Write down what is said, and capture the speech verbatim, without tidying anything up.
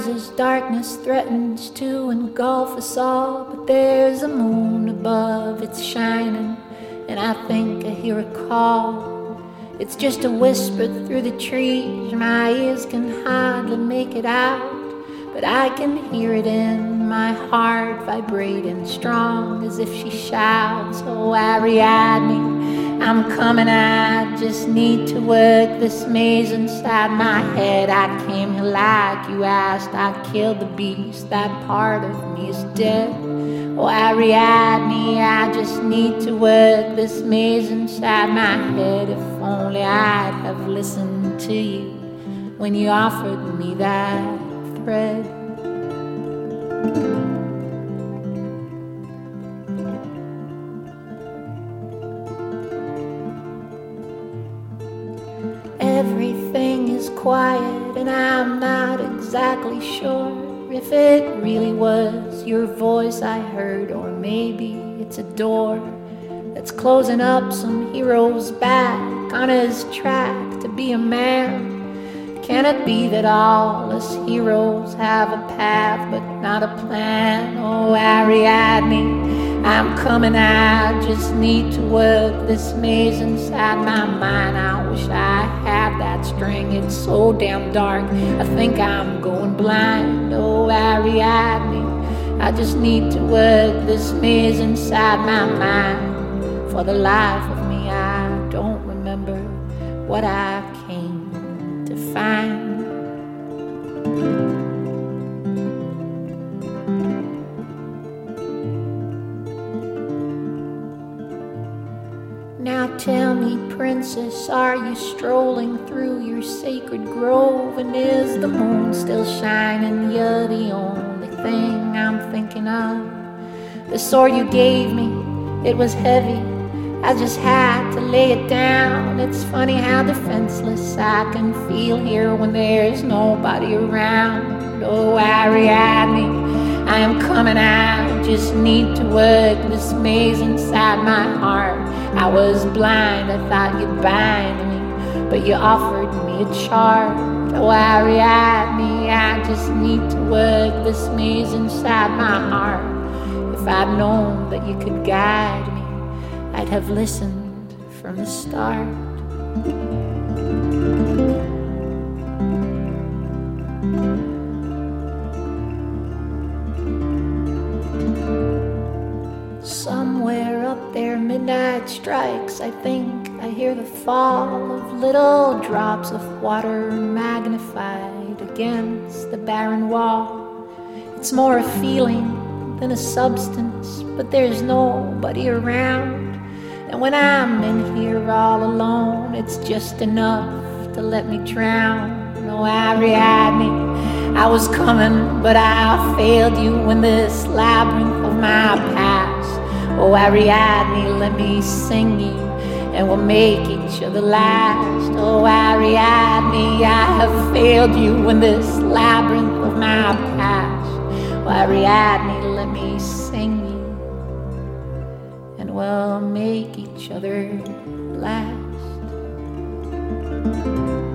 skies as darkness threatens to engulf us all. But there's a moon above, it's shining, and I think I hear a call. It's just a whisper through the trees, my ears can hardly make it out, but I can hear it in my heart, vibrating strong as if she shouts, "Oh, Ariadne, I'm coming, I just need to work this maze inside my head. I came here like you asked, I killed the beast, that part of me is dead. Oh, Ariadne, I just need to work this maze inside my head. If only I'd have listened to you when you offered me that thread." Everything is quiet and I'm not exactly sure if it really was your voice I heard, or maybe it's a door that's closing up some hero's back on his track to be a man. Can it be that all us heroes have a path but not a plan? Oh, Ariadne, I'm coming, I just need to work this maze inside my mind. I wish I had that string, it's so damn dark, I think I'm going blind. Oh, Ariadne, I just need to work this maze inside my mind. For the life of me, I don't remember what I came to find. Now tell me, princess, are you strolling through your sacred grove? And is the moon still shining? You're the only thing I'm thinking of. The sword you gave me, it was heavy, I just had to lay it down. It's funny how defenseless I can feel here when there's nobody around. Oh, Ariadne, I am coming, I just need to work this maze inside my heart. I was blind, I thought you'd bind me, but you offered me a charge. Oh, Ariadne, I just need to work this maze inside my heart. If I'd known that you could guide me, I'd have listened from the start. Somewhere up there midnight strikes, I think I hear the fall of little drops of water magnified against the barren wall. It's more a feeling than a substance, but there's nobody around. And when I'm in here all alone, it's just enough to let me drown. Oh, Ariadne, I was coming, but I failed you in this labyrinth of my past. Oh, Ariadne, let me sing you, and we'll make each other last. Oh, Ariadne, I have failed you in this labyrinth of my past. Oh, Ariadne, let me sing you, and we'll make each other last.